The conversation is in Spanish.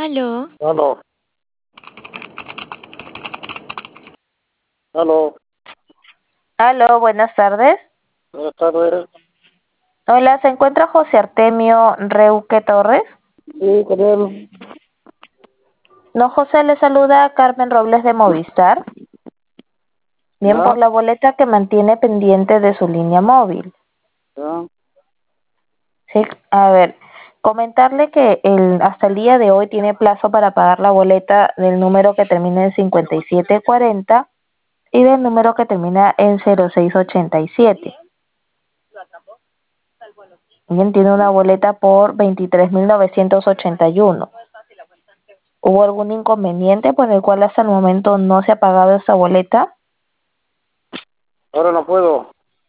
Aló, Aló, aló, Aló, buenas tardes. buenas tardes. Hola, ¿se encuentra José Artemio Reuque Torres? Sí, con él. No, José, le saluda a Carmen Robles de Movistar. Bien, Ya, por la boleta que mantiene pendiente de su línea móvil. ya. Sí, a ver, comentarle que hasta el día de hoy tiene plazo para pagar la boleta del número que termina en 5740 y del número que termina en 0687. Bien, tiene una boleta por 23.981. ¿Hubo algún inconveniente por el cual hasta el momento no se ha pagado esa boleta? Ahora no puedo.